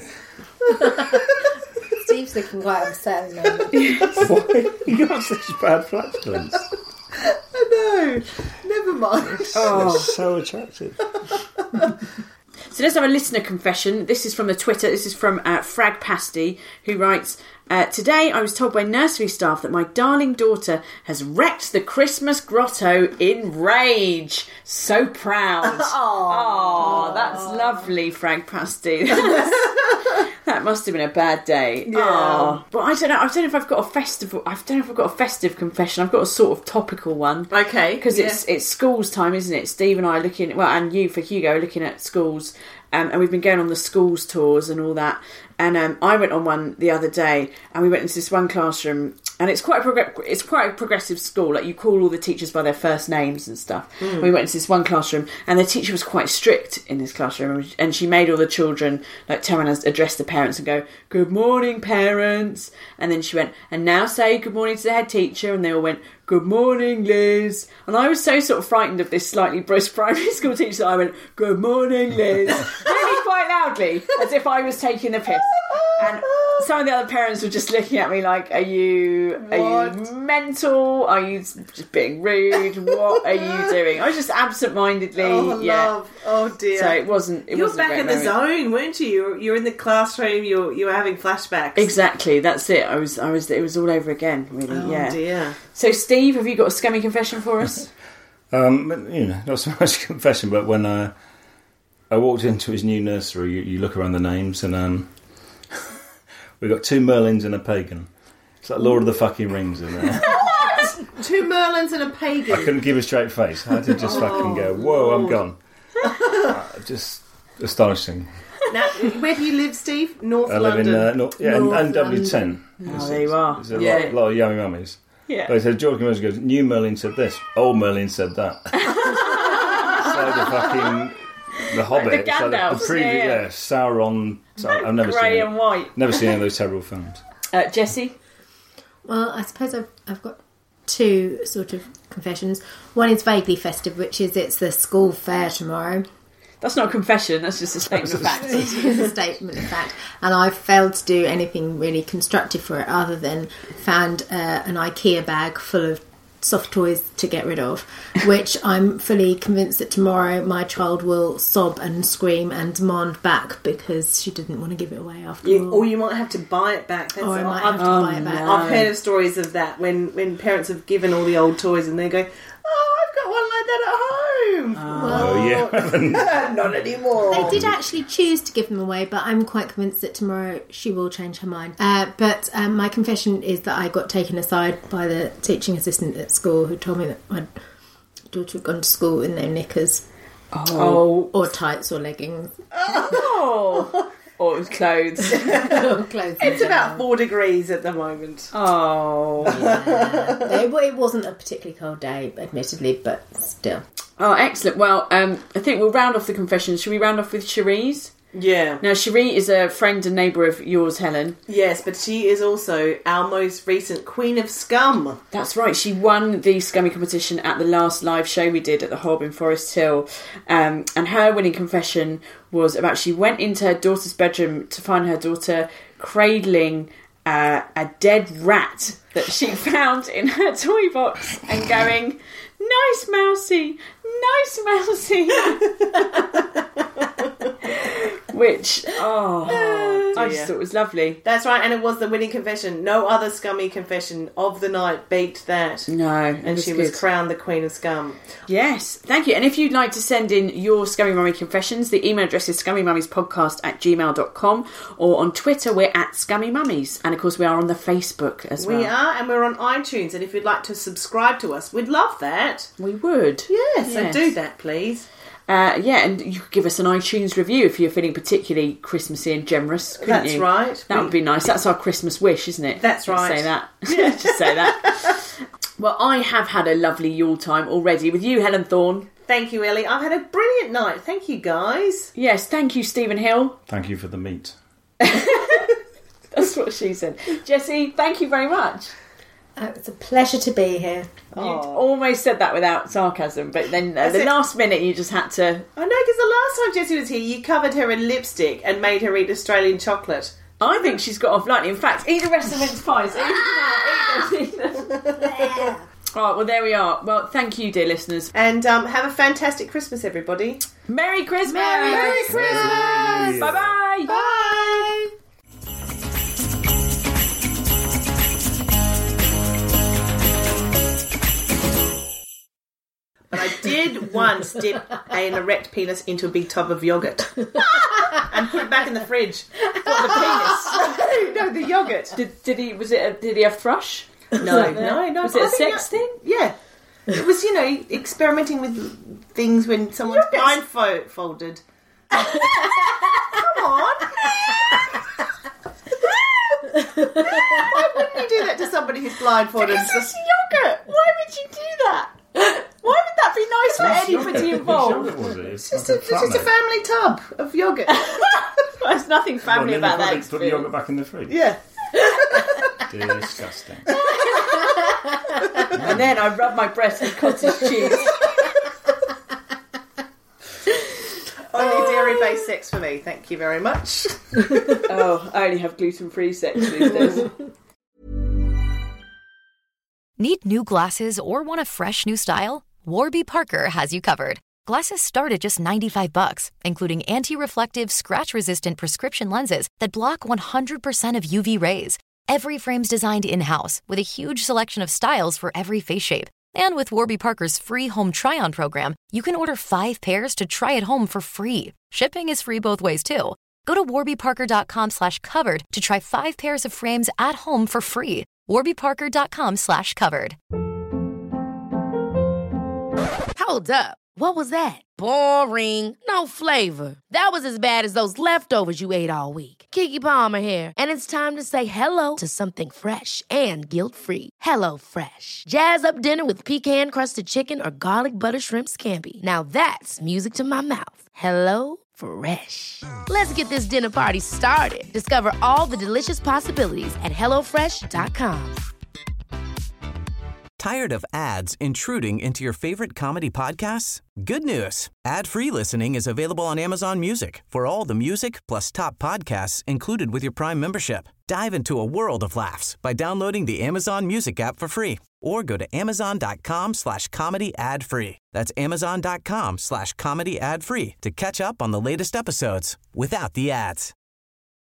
[SPEAKER 5] Steve's looking quite upset at the moment.
[SPEAKER 6] Why? You got such bad flatulence.
[SPEAKER 4] I know. Never mind.
[SPEAKER 6] It's so attractive.
[SPEAKER 3] So let's have a listener confession. This is from the Twitter. This is from Frag Pasty, who writes, today I was told by nursery staff that my darling daughter has wrecked the Christmas grotto in rage. So proud. Oh, that's lovely, Frag Pasty. That must have been a bad day.
[SPEAKER 4] Yeah.
[SPEAKER 3] Oh, but I don't know if I've got a festival. I don't know if I've got a festive confession. I've got a sort of topical one.
[SPEAKER 4] Okay.
[SPEAKER 3] Because it's schools time, isn't it? Steve and I are looking, and you for Hugo are looking at schools, and we've been going on the schools tours and all that. And I went on one the other day, and we went into this one classroom, and it's quite a progressive school. Like, you call all the teachers by their first names and stuff. We went into this one classroom, and the teacher was quite strict in this classroom, and she made all the children like turn and address the parents and go, "Good morning, parents," and then she went, "And now say good morning to the head teacher," and they all went, "Good morning, Liz." And I was so sort of frightened of this slightly brisk primary school teacher that I went, "Good morning, Liz," really quite loudly, as if I was taking the piss. And some of the other parents were just looking at me like, are you mental? Are you just being rude? What are you doing? I was just absent-mindedly.
[SPEAKER 4] Love. Oh dear.
[SPEAKER 3] So it wasn't.
[SPEAKER 4] You were back in the zone, weren't you? You were in the classroom. You were having flashbacks.
[SPEAKER 3] Exactly. That's it. I was. It was all over again. Really.
[SPEAKER 4] Oh dear.
[SPEAKER 3] So Steve, have you got a scummy confession for us?
[SPEAKER 6] Not so much confession, but when I walked into his new nursery, you look around the names, and we got 2 Merlins and a pagan. It's like Lord of the fucking Rings in there.
[SPEAKER 4] What? 2 Merlins and a pagan.
[SPEAKER 6] I couldn't keep a straight face. I had to just fucking go, whoa, I'm gone. Just astonishing.
[SPEAKER 4] Now, where do you live, Steve? North
[SPEAKER 6] I live
[SPEAKER 4] London.
[SPEAKER 6] in NW10.
[SPEAKER 3] Oh, there you are.
[SPEAKER 6] There's a lot of yummy mummies.
[SPEAKER 3] Yeah.
[SPEAKER 6] But so George Merlin goes, new Merlin said this, old Merlin said that. So the fucking... The Hobbit,
[SPEAKER 3] the Gandalfs,
[SPEAKER 6] Sauron. I've never
[SPEAKER 3] Grey
[SPEAKER 6] seen
[SPEAKER 3] and white.
[SPEAKER 6] Never seen any of those terrible films.
[SPEAKER 3] Jessie?
[SPEAKER 5] Well, I suppose I've got 2 sort of confessions. One is vaguely festive, which is it's the school fair tomorrow.
[SPEAKER 3] That's not a confession, that's just a statement of fact.
[SPEAKER 5] It is a statement of fact. And I've failed to do anything really constructive for it other than found an IKEA bag full of soft toys to get rid of, which I'm fully convinced that tomorrow my child will sob and scream and demand back because she didn't want to give it away after all.
[SPEAKER 4] Or you might have to buy it back.
[SPEAKER 5] Or I might have to buy it back.
[SPEAKER 4] I've heard of stories of that when parents have given all the old toys and they go, "Oh, I've got one like that at home." Not anymore.
[SPEAKER 5] They did actually choose to give them away, but I'm quite convinced that tomorrow she will change her mind. But my confession is that I got taken aside by the teaching assistant at school who told me that my daughter had gone to school in no knickers. Or tights or leggings.
[SPEAKER 3] Or it was clothes.
[SPEAKER 4] It's about 4 degrees at the moment.
[SPEAKER 5] It wasn't a particularly cold day, admittedly, but still.
[SPEAKER 3] Oh, excellent. Well, I think we'll round off the confessions. Should we round off with Cherie's?
[SPEAKER 4] Yeah.
[SPEAKER 3] Now, Cherie is a friend and neighbour of yours, Helen.
[SPEAKER 4] Yes, but she is also our most recent Queen of Scum.
[SPEAKER 3] That's right. She won the Scummy competition at the last live show we did at the Hob in Forest Hill. And her winning confession was about she went into her daughter's bedroom to find her daughter cradling a dead rat that she found in her toy box and going, "Nice mousy, nice mousy." Which, I just thought it was lovely.
[SPEAKER 4] That's right, and it was the winning confession. No other scummy confession of the night beat that.
[SPEAKER 3] No,
[SPEAKER 4] and she was crowned the Queen of Scum.
[SPEAKER 3] Yes, thank you. And if you'd like to send in your Scummy Mummy confessions, the email address is scummymummies@gmail.com, or on Twitter we're at Scummy Mummies, and of course we are on the Facebook as well.
[SPEAKER 4] We are, and we're on iTunes, and if you'd like to subscribe to us, we'd love that.
[SPEAKER 3] We would.
[SPEAKER 4] Yes. So do that, please.
[SPEAKER 3] And you could give us an iTunes review if you're feeling particularly Christmassy and generous, couldn't
[SPEAKER 4] That's
[SPEAKER 3] you?
[SPEAKER 4] right.
[SPEAKER 3] That would be nice. That's our Christmas wish, isn't it?
[SPEAKER 4] That's right.
[SPEAKER 3] Let's say that. Just say that. Well, I have had a lovely Yule time already with you, Helen Thorne.
[SPEAKER 4] Thank you, Ellie. I've had a brilliant night. Thank you, guys.
[SPEAKER 3] Yes, thank you, Stephen Hill.
[SPEAKER 6] Thank you for the meat.
[SPEAKER 3] That's what she said. Jessie, thank you very much.
[SPEAKER 5] It's a pleasure to be here.
[SPEAKER 3] You almost said that without sarcasm, but then the last minute you just had to...
[SPEAKER 4] I know, because the last time Jessie was here, you covered her in lipstick and made her eat Australian chocolate.
[SPEAKER 3] I think she's got off lightly. In fact, eat the rest of mince pies. Eat them. All right, well, there we are. Well, thank you, dear listeners.
[SPEAKER 4] And have a fantastic Christmas, everybody.
[SPEAKER 3] Merry Christmas!
[SPEAKER 4] Merry Christmas!
[SPEAKER 3] Bye-bye!
[SPEAKER 4] Bye! But I did once dip an erect penis into a big tub of yogurt. And and put it back in the fridge.
[SPEAKER 3] What, the penis?
[SPEAKER 4] No, the yogurt.
[SPEAKER 3] Did he have thrush?
[SPEAKER 4] No.
[SPEAKER 3] Was it
[SPEAKER 4] I
[SPEAKER 3] a
[SPEAKER 4] think
[SPEAKER 3] sex thing?
[SPEAKER 4] Yeah. It was, experimenting with things when someone's blindfolded. Come on. Why wouldn't you do that to somebody who's blindfolded?
[SPEAKER 3] It's just yogurt. Why would you do that? Why would that be nice for anybody involved?
[SPEAKER 6] Which yogurt was it?
[SPEAKER 4] It's just a family tub of yogurt.
[SPEAKER 3] There's nothing family about that
[SPEAKER 6] Put the
[SPEAKER 3] experience.
[SPEAKER 6] yogurt back in the fridge.
[SPEAKER 4] Yeah.
[SPEAKER 6] Disgusting.
[SPEAKER 3] And then I rub my breast with cottage cheese.
[SPEAKER 4] Only dairy-based sex for me. Thank you very much.
[SPEAKER 3] Oh, I only have gluten-free sex these days.
[SPEAKER 9] Need new glasses or want a fresh new style? Warby Parker has you covered. Glasses start at just $95, including anti-reflective, scratch-resistant prescription lenses that block 100% of UV rays. Every frame's designed in-house with a huge selection of styles for every face shape. And with Warby Parker's free home try-on program, you can order 5 pairs to try at home for free. Shipping is free both ways, too. Go to warbyparker.com/covered to try 5 pairs of frames at home for free. warbyparker.com/covered.
[SPEAKER 2] Hold up. What was that? Boring. No flavor. That was as bad as those leftovers you ate all week. Keke Palmer here, and it's time to say hello to something fresh and guilt-free. Hello Fresh. Jazz up dinner with pecan-crusted chicken or garlic butter shrimp scampi. Now that's music to my mouth. Hello Fresh. Let's get this dinner party started. Discover all the delicious possibilities at HelloFresh.com.
[SPEAKER 8] Tired of ads intruding into your favorite comedy podcasts? Good news. Ad-free listening is available on Amazon Music for all the music plus top podcasts included with your Prime membership. Dive into a world of laughs by downloading the Amazon Music app for free or go to amazon.com/comedy ad-free. That's amazon.com/comedy ad-free to catch up on the latest episodes without the ads.